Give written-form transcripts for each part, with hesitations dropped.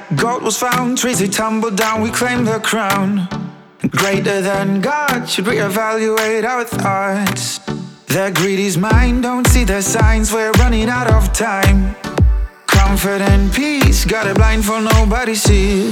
gold was found, trees they tumbled down, we claimed the crown. Greater than God should reevaluate our thoughts. Their greedy's mind don't see the signs, we're running out of time. Comfort and peace, got it blindfold, nobody sees.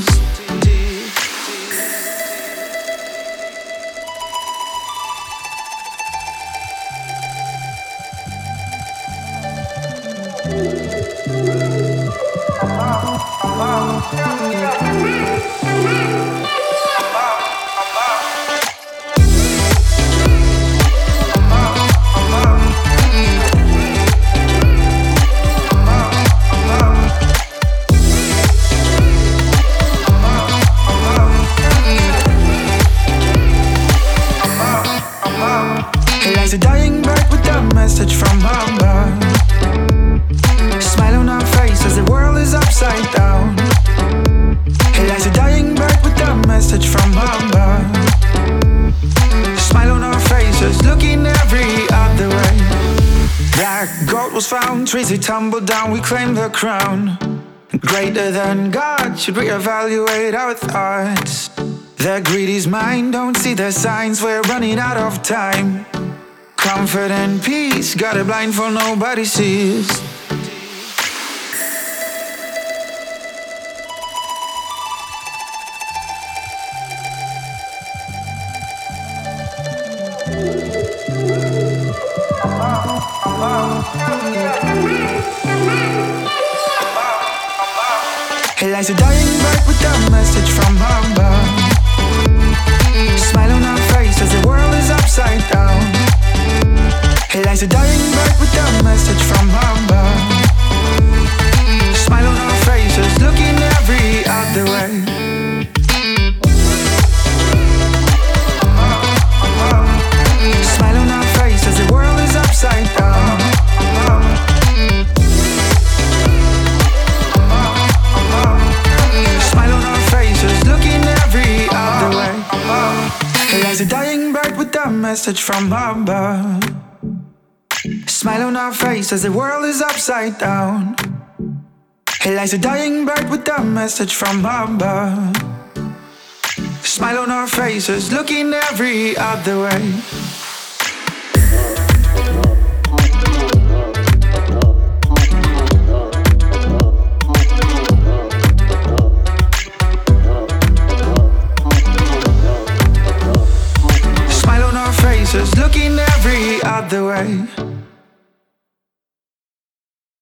There's a dying bird with a message from above. Smile on our face as the world is upside down. Hey, there's a dying bird with a message from above. Smile on our faces, looking every other way. Black gold was found, trees they tumbled down, we claimed the crown. Greater than God should reevaluate our thoughts. Their greedy's mind don't see the signs, we're running out of time. Comfort and peace, got it blindfold, nobody sees. Hey, there's a dying bird with a message from above. Smile on our face as the world is upside down. Hey, there's a dying bird with a message from above. Smile on our faces, looking every other way. Smile on our faces, the world is upside down. Smile on our faces, looking every other way. Hey, there's a dying bird with a message from above. Smile on our face as the world is upside down. Hey, there's a dying bird with a message from above. Smile on our faces, looking every other way. Smile on our faces, looking every other way.